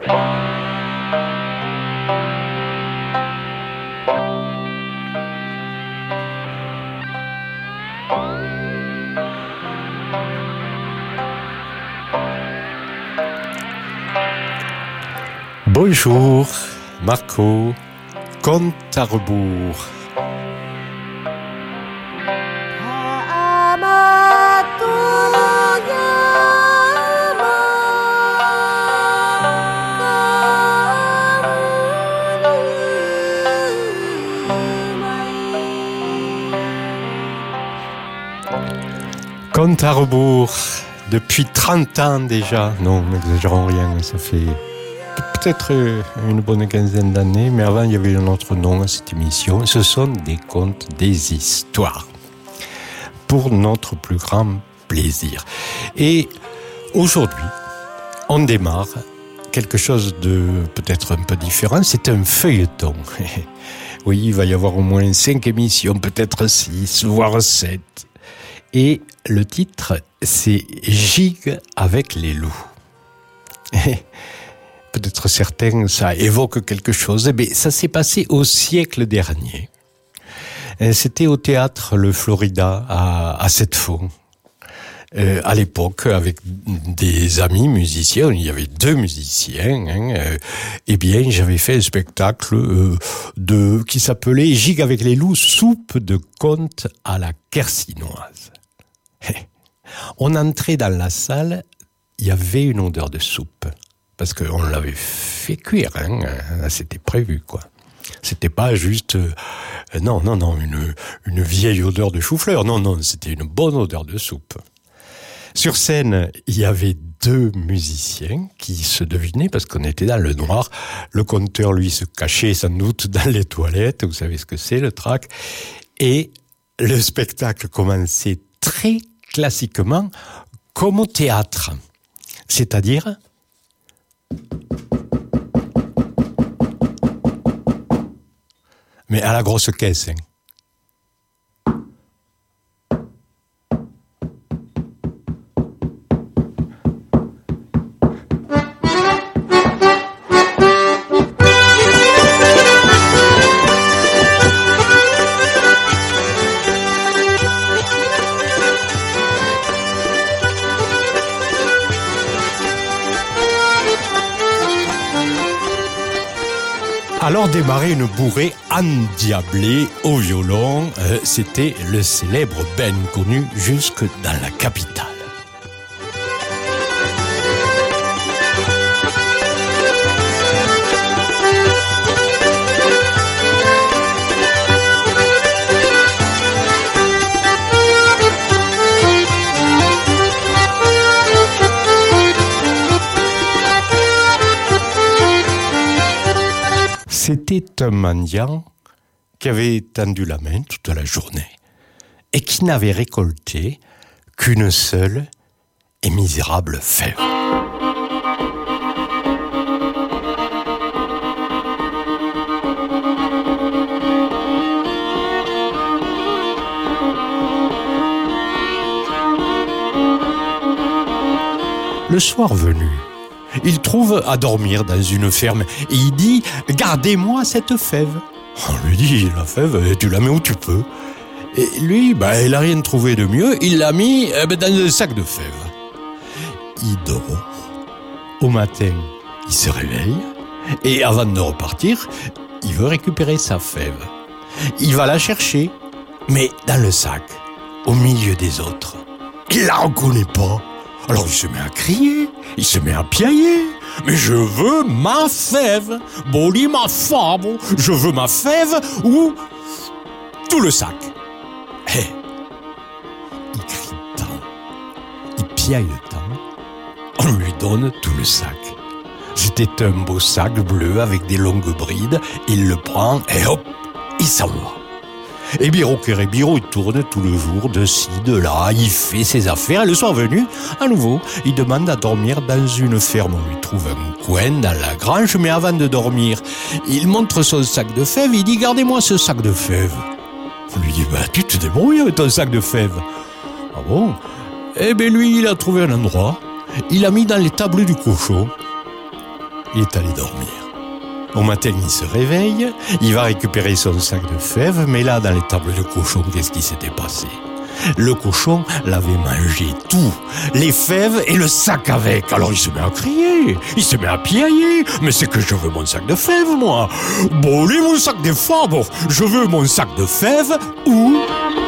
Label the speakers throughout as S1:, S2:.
S1: Bonjour, Marco, compte à rebours. Compte à rebours, depuis 30 ans déjà. Non, n'exagérons rien, ça fait peut-être une bonne quinzaine d'années, mais avant il y avait un autre nom à cette émission. Ce sont des contes, des histoires, pour notre plus grand plaisir. Et aujourd'hui, on démarre quelque chose de peut-être un peu différent. C'est un feuilleton. Oui, il va y avoir au moins 5 émissions, peut-être 6, voire 7. Et le titre, c'est « Gigue avec les loups ». Peut-être certains, ça évoque quelque chose. Eh bien, ça s'est passé au siècle dernier. C'était au théâtre Le Florida à Sept-Faux. À l'époque, avec des amis musiciens, il y avait 2 musiciens. Eh bien, j'avais fait un spectacle qui s'appelait « Gigue avec les loups, soupe de conte à la quercinoise ». On entrait dans la salle, il y avait une odeur de soupe. Parce qu'on l'avait fait cuire, c'était prévu, quoi. C'était pas juste, une vieille odeur de chou-fleur. Non, c'était une bonne odeur de soupe. Sur scène, il y avait 2 musiciens qui se devinaient parce qu'on était dans le noir. Le conteur, lui, se cachait sans doute dans les toilettes. Vous savez ce que c'est, le trac. Et le spectacle commençait très classiquement comme au théâtre. C'est-à-dire... mais à la grosse caisse. Alors démarrait une bourrée endiablée au violon. C'était le célèbre Ben connu jusque dans la capitale. C'était un mendiant qui avait tendu la main toute la journée et qui n'avait récolté qu'une seule et misérable fève. Le soir venu, il trouve à dormir dans une ferme et il dit « Gardez-moi cette fève ». On lui dit « La fève, tu la mets où tu peux ». Et lui, il n'a rien trouvé de mieux, il l'a mis dans un sac de fèves. Il dort. Au matin, il se réveille et avant de repartir, il veut récupérer sa fève. Il va la chercher, mais dans le sac, au milieu des autres. Il la reconnaît pas. Alors il se met à crier, il se met à piailler. Mais je veux ma fève, Boli ma femme, je veux ma fève ou tout le sac. Il crie tant, il piaille tant, on lui donne tout le sac. C'était un beau sac bleu avec des longues brides, il le prend et hop, il s'en va. Et Biro il tourne tout le jour, de ci, de là, il fait ses affaires. Et le soir venu, à nouveau, il demande à dormir dans une ferme. On lui trouve un coin dans la grange, mais avant de dormir, il montre son sac de fèves, il dit « Gardez-moi ce sac de fèves ». On lui dit « Tu te débrouilles avec ton sac de fèves ». Ah bon ? Eh bien lui, il a trouvé un endroit, il l'a mis dans les tables du cochon. il est allé dormir. Au matin, il se réveille, il va récupérer son sac de fèves, mais là, dans l'étable de cochon, qu'est-ce qui s'était passé ? Le cochon l'avait mangé tout, les fèves et le sac avec. Alors il se met à crier, il se met à piailler. Mais c'est que je veux mon sac de fèves, moi. Bon, lui, mon sac de fèves, je veux mon sac de fèves ou...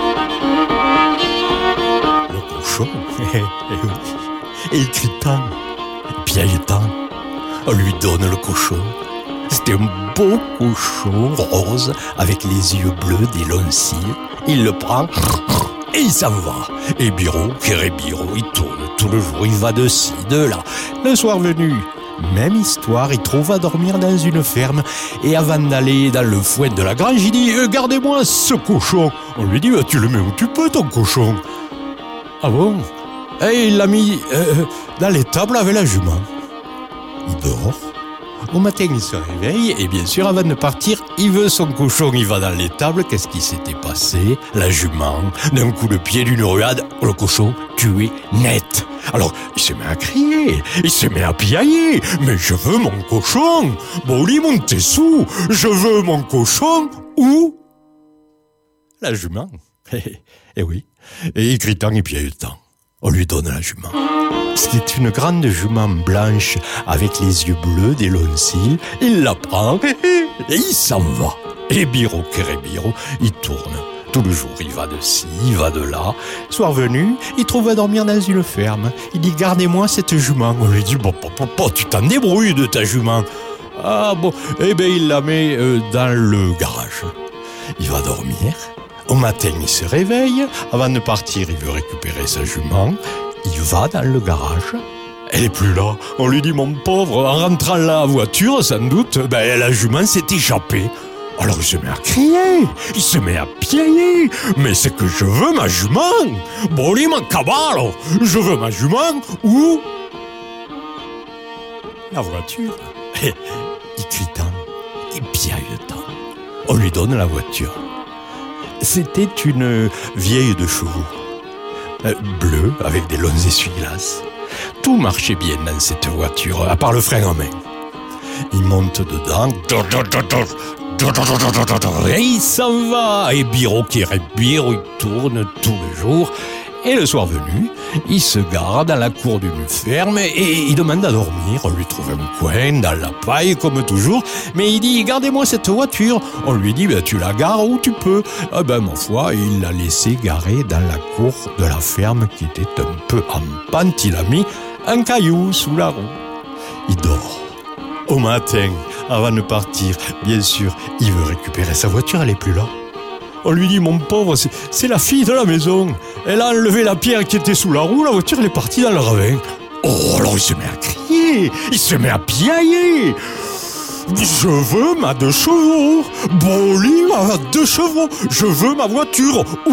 S1: Le cochon, et il crie tant, piaille tant. On lui donne le cochon. C'était un beau cochon rose avec les yeux bleus, des longs cils. Il le prend... Et il s'en va. Et Biro, Kérébiro, il tourne tout le jour, il va de ci, de là. Le soir venu, même histoire, il trouve à dormir dans une ferme. Et avant d'aller dans le foin de la grange, il dit « Gardez-moi ce cochon !» On lui dit « Tu le mets où tu peux, ton cochon !» Ah bon ? Et il l'a mis dans l'étable avec la jument. Il dort. Au matin, il se réveille et bien sûr, avant de partir, il veut son cochon. Il va dans l'étable. Qu'est-ce qui s'était passé ? La jument, d'un coup de pied d'une ruade, le cochon tué net. Alors, il se met à crier, il se met à piailler. Mais je veux mon cochon. Boli Montessou, je veux mon cochon. Où ? La jument. Eh oui. Et il crie tant et piaille tant. On lui donne la jument. C'était une grande jument blanche avec les yeux bleus, des longs cils. Il la prend et il s'en va. Et Biro, Kérébiro, il tourne. Tout le jour, il va de ci, il va de là. Soir venu, il trouve à dormir dans une ferme. Il dit « Gardez-moi cette jument ». On lui dit « Bon, tu t'en débrouilles de ta jument ». Ah bon, eh bien, il la met dans le garage. Il va dormir. Au matin, il se réveille. Avant de partir, il veut récupérer sa jument. Il va dans le garage. Elle est plus là. On lui dit, mon pauvre, en rentrant la voiture, sans doute, la jument s'est échappée. Alors il se met à crier, il se met à piailler. Mais c'est que je veux ma jument. Boli mon cavallo, je veux ma jument. Où ? La voiture. Il crie tant, il piaille tant. On lui donne la voiture. C'était une vieille de chevaux. Bleu, avec des longs essuie-glaces. Tout marchait bien dans cette voiture, à part le frein à main. Il monte dedans, et il s'en va. Et Biro, il tourne tout le jour. Et le soir venu, il se gare dans la cour d'une ferme et il demande à dormir. On lui trouve un coin dans la paille, comme toujours. Mais il dit, gardez-moi cette voiture. On lui dit, tu la gares où tu peux. Ma foi, il l'a laissé garer dans la cour de la ferme qui était un peu en pente. Il a mis un caillou sous la roue. Il dort. Au matin, avant de partir, bien sûr, il veut récupérer sa voiture, elle n'est plus là. On lui dit, mon pauvre, c'est la fille de la maison. Elle a enlevé la pierre qui était sous la roue, la voiture, elle est partie dans le ravin. Oh, alors il se met à crier, il se met à piailler. Je veux ma 2 chevaux. Boli, ma 2 chevaux. Je veux ma voiture. Où ?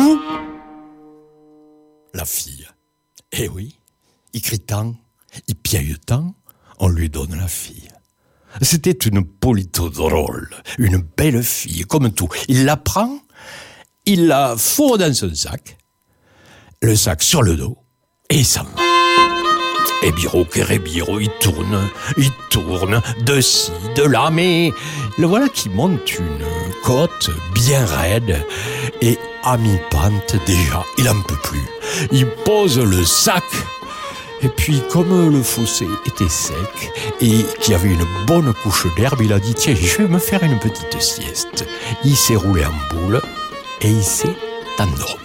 S1: La fille. Eh oui, il crie tant, il piaille tant, on lui donne la fille. C'était une polito drôle, une belle fille, comme tout. Il la prend, il la fourre dans son sac, le sac sur le dos, et il s'en va. Et Biro, Kérébiro, il tourne, de ci, de là, mais le voilà qui monte une côte bien raide, et à mi-pente déjà, il n'en peut plus. Il pose le sac, et puis comme le fossé était sec, et qu'il y avait une bonne couche d'herbe, il a dit, tiens, je vais me faire une petite sieste. Il s'est roulé en boule, et il s'est endormi.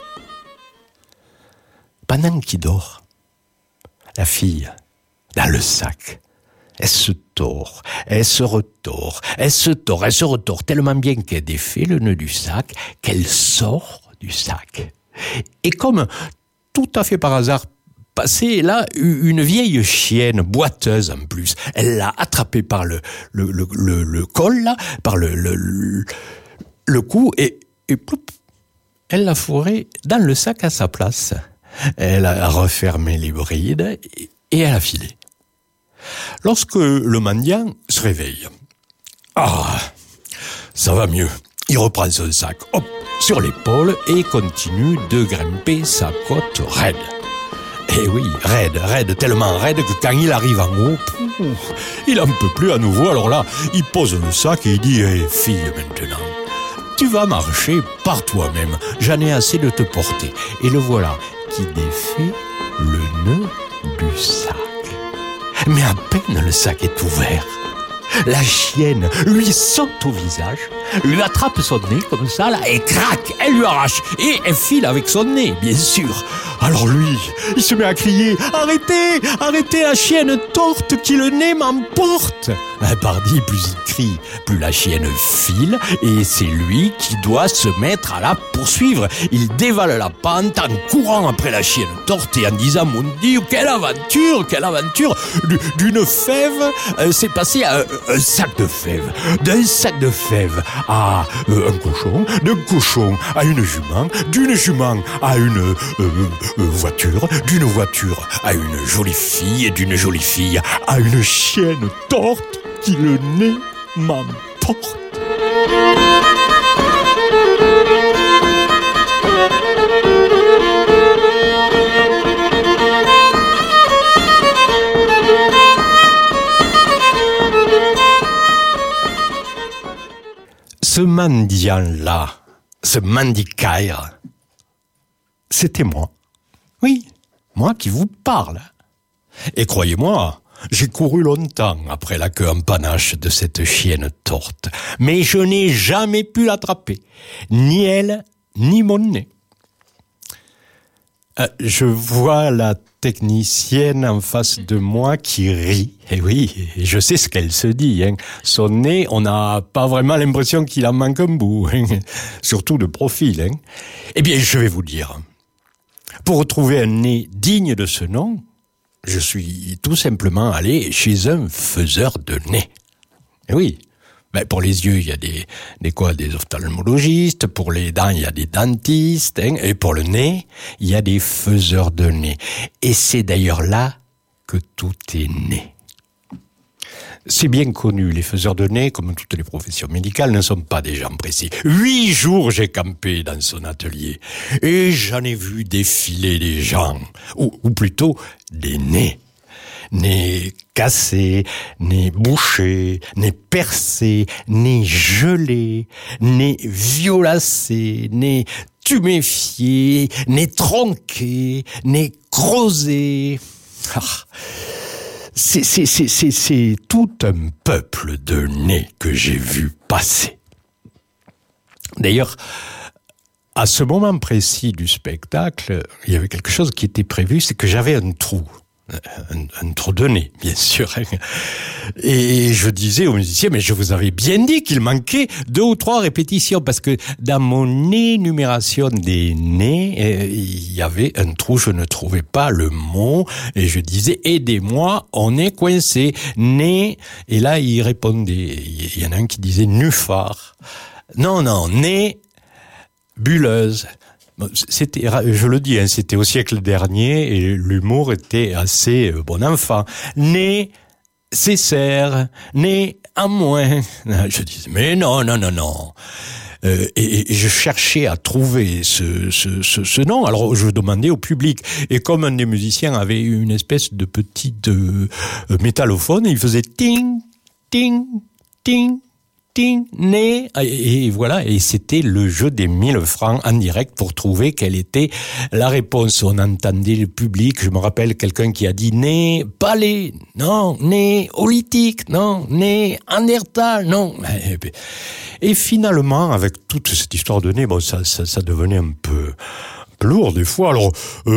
S1: Pendant qu'il dort, la fille, dans le sac, elle se tord, elle se retord, tellement bien qu'elle défait le nœud du sac, qu'elle sort du sac. Et comme tout à fait par hasard, passait là une vieille chienne boiteuse en plus, elle l'a attrapée par le col, là, par le cou, et ploup, elle l'a fourré dans le sac à sa place. Elle a refermé les brides et elle a filé. Lorsque le mendiant se réveille, ça va mieux. Il reprend son sac, hop, sur l'épaule et continue de grimper sa côte raide. Et oui, raide, tellement raide que quand il arrive en haut, il en peut plus à nouveau. Alors là, il pose le sac et il dit « fille, maintenant, tu vas marcher par toi-même. J'en ai assez de te porter. » Et le voilà qui défait le nœud du sac. Mais à peine le sac est ouvert, la chienne lui saute au visage, lui attrape son nez comme ça, là, et crac, elle lui arrache. Et elle file avec son nez, bien sûr. Alors lui, il se met à crier « Arrêtez, arrêtez la chienne torte qui le nez m'emporte !» Pardi, plus il crie, plus la chienne file, et c'est lui qui doit se mettre à la poursuivre. Il dévale la pente en courant après la chienne torte et en disant « Mon Dieu, quelle aventure !» D'une fève, c'est passé à un sac de fèves. D'un sac de fèves à un cochon, d'un cochon à une jument, d'une jument à une voiture, d'une voiture à une jolie fille et d'une jolie fille à une chienne torte qui le nez m'emporte. Ce mendiant-là, ce mendicaire, c'était moi. Oui, moi qui vous parle. Et croyez-moi, j'ai couru longtemps après la queue en panache de cette chienne torte, mais je n'ai jamais pu l'attraper, ni elle, ni mon nez. Je vois la technicienne en face de moi qui rit. Et oui, je sais ce qu'elle se dit. Son nez, on n'a pas vraiment l'impression qu'il en manque un bout, surtout de profil. Eh bien, je vais vous dire, pour retrouver un nez digne de ce nom, je suis tout simplement allé chez un faiseur de nez. Et oui, pour les yeux, il y a des ophtalmologistes, pour les dents, il y a des dentistes, et pour le nez, il y a des faiseurs de nez. Et c'est d'ailleurs là que tout est né. C'est bien connu, les faiseurs de nez, comme toutes les professions médicales, ne sont pas des gens précis. 8 jours j'ai campé dans son atelier, et j'en ai vu défiler des gens, ou plutôt des nez. Nez cassés, nez bouchés, nez percés, nez gelés, nez violacés, nez tuméfiés, nez tronqués, nez creusés. C'est tout un peuple de nez que j'ai vu passer. D'ailleurs, à ce moment précis du spectacle, il y avait quelque chose qui était prévu, c'est que j'avais un trou. Un trou de nez, bien sûr. Et je disais aux musiciens, mais je vous avais bien dit qu'il manquait 2 ou 3 répétitions, parce que dans mon énumération des nez, il y avait un trou, je ne trouvais pas le mot, et je disais, aidez-moi, on est coincé, nez, et là il répondait, il y en a un qui disait nuphar. Non, nez, bulleuse. C'était, je le dis, c'était au siècle dernier et l'humour était assez bon enfant. Né, cessère, né, à moins. Je disais, mais non. Et je cherchais à trouver ce nom. Alors je demandais au public. Et comme un des musiciens avait une espèce de petite métallophone, il faisait ting, ting, ting. Né, et voilà, et c'était le jeu des 1000 francs en direct pour trouver quelle était la réponse. On entendait le public, je me rappelle quelqu'un qui a dit né, palais, non, né, holytique, non, né, Andertal, non. Et finalement, avec toute cette histoire de nez, bon, ça devenait un peu lourd des fois. Alors,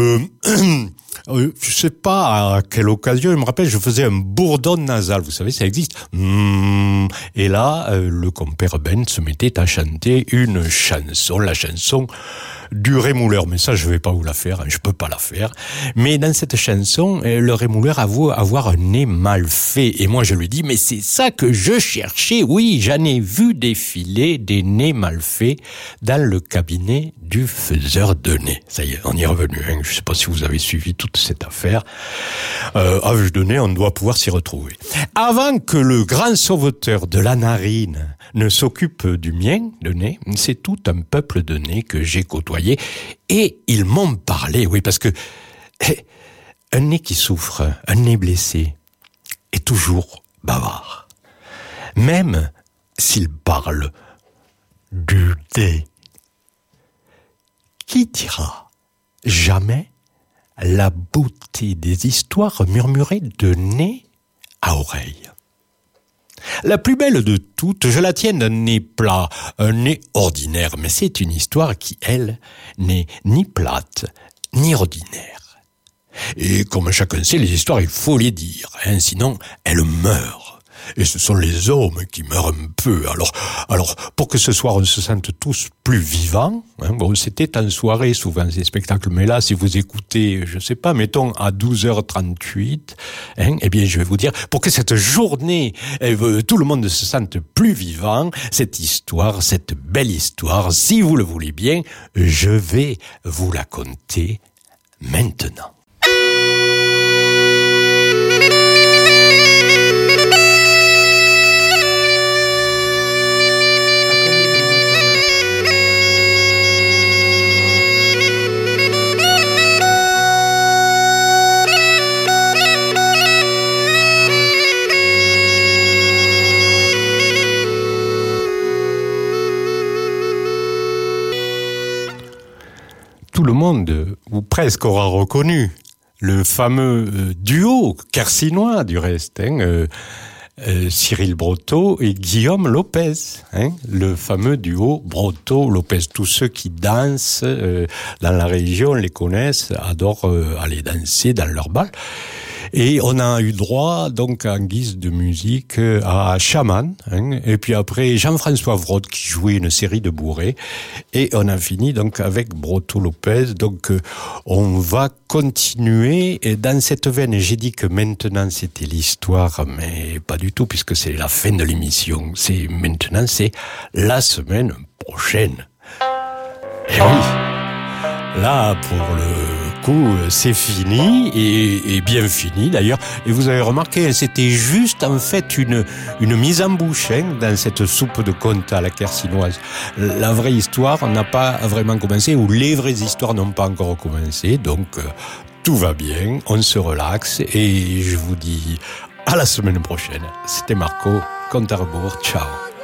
S1: je sais pas à quelle occasion, je me rappelle, je faisais un bourdon nasal, vous savez, ça existe. Et là, le compère Ben se mettait à chanter une chanson, la chanson du rémouleur. Mais ça, je vais pas vous la faire, je peux pas la faire. Mais dans cette chanson, le rémouleur avoue avoir un nez mal fait. Et moi, je lui dis, mais c'est ça que je cherchais. Oui, j'en ai vu défiler des nez mal faits dans le cabinet du faiseur de nez. Ça y est, on y est revenu. Je sais pas si vous avez suivi toute cette affaire. À vue de nez, on doit pouvoir s'y retrouver. Avant que le grand sauveteur de la narine ne s'occupe du mien, de nez, c'est tout un peuple de nez que j'ai côtoyé. Et ils m'ont parlé, oui, parce que un nez qui souffre, un nez blessé, est toujours bavard. Même s'il parle du nez. Qui dira jamais la beauté des histoires murmurées de nez à oreille? La plus belle de toutes, je la tiens d'un nez plat, un nez ordinaire, mais c'est une histoire qui, elle, n'est ni plate, ni ordinaire. Et comme chacun sait, les histoires, il faut les dire, sinon elles meurent. Et ce sont les hommes qui meurent un peu. Alors, pour que ce soir on se sente tous plus vivants, bon, c'était en soirée souvent ces spectacles, mais là, si vous écoutez, je sais pas, mettons à 12h38, eh bien, je vais vous dire, pour que cette journée, tout le monde se sente plus vivant, cette histoire, cette belle histoire, si vous le voulez bien, je vais vous la conter maintenant. Tout le monde, ou presque, aura reconnu le fameux duo quercinois du reste, Cyril Broteau et Guillaume Lopez, le fameux duo Broteau-Lopez. Tous ceux qui dansent dans la région les connaissent, adorent aller danser dans leur bal. Et on a eu droit, donc, en guise de musique, à Chaman, et puis après Jean-François Vrod qui jouait une série de bourrées, et on a fini donc avec Broteau-Lopez. Donc, on va continuer dans cette veine. J'ai dit que maintenant c'était l'histoire, mais pas du tout, puisque c'est la fin de l'émission. C'est la semaine prochaine. Et oui, là, pour le coup, c'est fini, et bien fini d'ailleurs. Et vous avez remarqué, c'était juste en fait une mise en bouche dans cette soupe de conte à la quercinoise. La vraie histoire n'a pas vraiment commencé, ou les vraies histoires n'ont pas encore commencé, donc tout va bien, on se relaxe, et je vous dis à la semaine prochaine. C'était Marco, compte à rebours, ciao.